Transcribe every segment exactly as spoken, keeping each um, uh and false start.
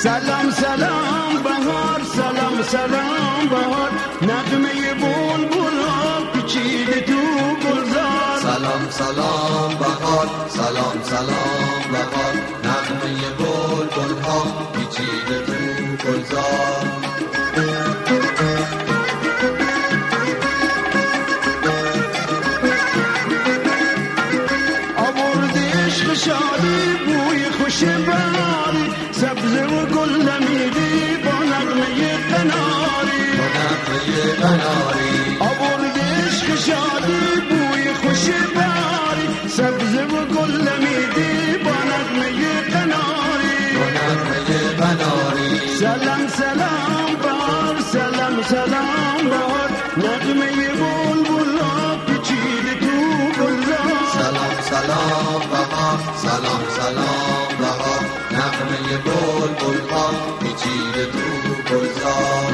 سلام سلام بهار، سلام سلام بهار، نغمه بلبل ها پیچیده تو گلزار. سلام سلام بهار، سلام سلام بهار، نغمه بلبل ها پیچیده تو گلزار. شادی بوی خوش بهاری، سبز و گل دمیدی با نغمه قناری. با نغمه قناری آورد عشق شادی بوی خوش بهاری، سبز و گل دمیدی با نغمه قناری. با نغمه قناری سلام سلام بهار، سلام سلام بهار، نغمه بلبل ها پیچیده تو گلزار. سلام سلام بهار، سلام سلام بهار، نغمه بلبل ها پیچیده تو گلزار.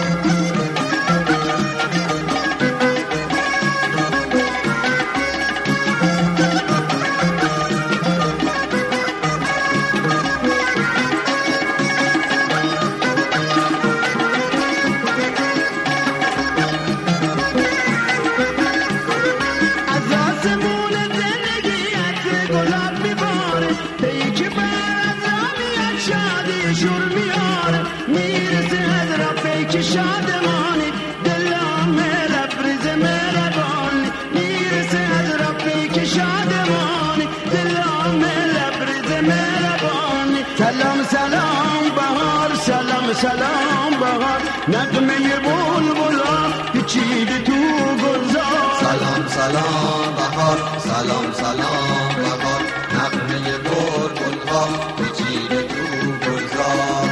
شادمانی دلم لبریز مهربانی، میرسه از ربی که شادمانی دلم لبریز مهربانی. سلام سلام بهار، سلام سلام بهار، نغمه بلبل ها پیچیده تو گلزار. سلام سلام بهار، سلام سلام بهار، نغمه بلبل ها پیچیده تو گلزار.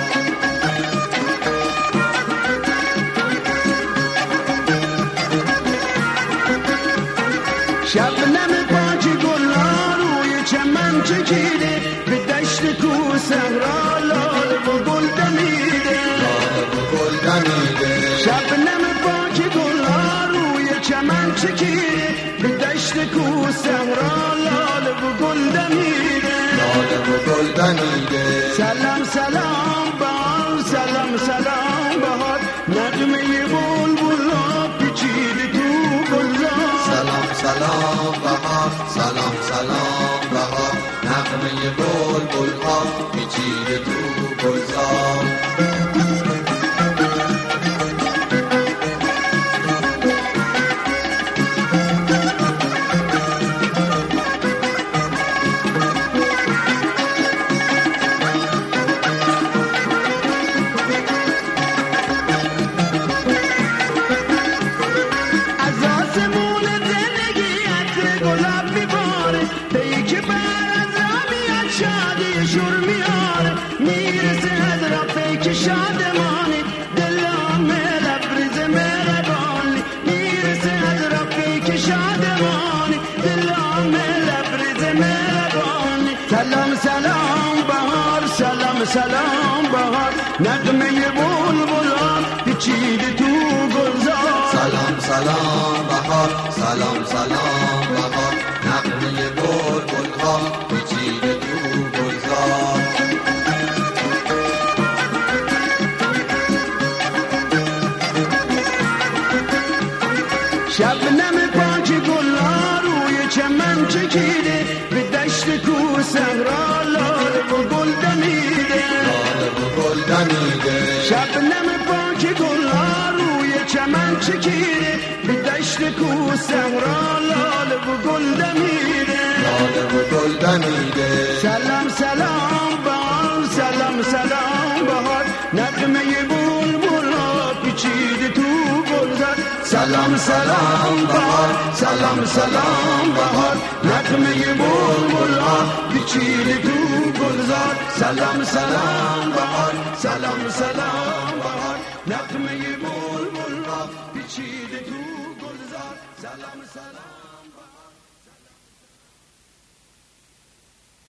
شبنم پاک گلها روی چمن چکیده، به دشت کو صحرا لاله و گل دمیده. شبنم پاک گلها روی چمن چکیده، به دشت کو صحرا لاله و گل دمیده. سلام سلام بهار، سلام سلام بهار، نغمه بلبل ها پیچیده تو گلزار. سلام سلام بهار، سلام سلام بهار، نغمه بلبل ها پیچیده تو گلزار. شادمانی دلم لبریز مهربانی، میرسه از ربی که شادمانی دلم لبریز مهربانی. سلام سلام بهار، سلام سلام بهار، نغمه بلبل ها پیچیده تو گلزار. سلام سلام بهار، سلام سلام بهار، نغمه بلبل ها پیچیده تو گلزار. شبنم پاک گلها روی چمن چکیده، به دشت کو صحرا لاله و گل دمیده. شبنم پاک گلها روی چمن چکیده، به دشت کو صحرا لاله و گل دمیده. سلام سلام بهار، سلام سلام بهار، نغمه بلبل ها پیچیده تو گلزار. سلام سلام بهار، سلام سلام بهار، نغمه بلبل ها پیچیده تو گلزار. سلام سلام بهار، سلام سلام بهار، نغمه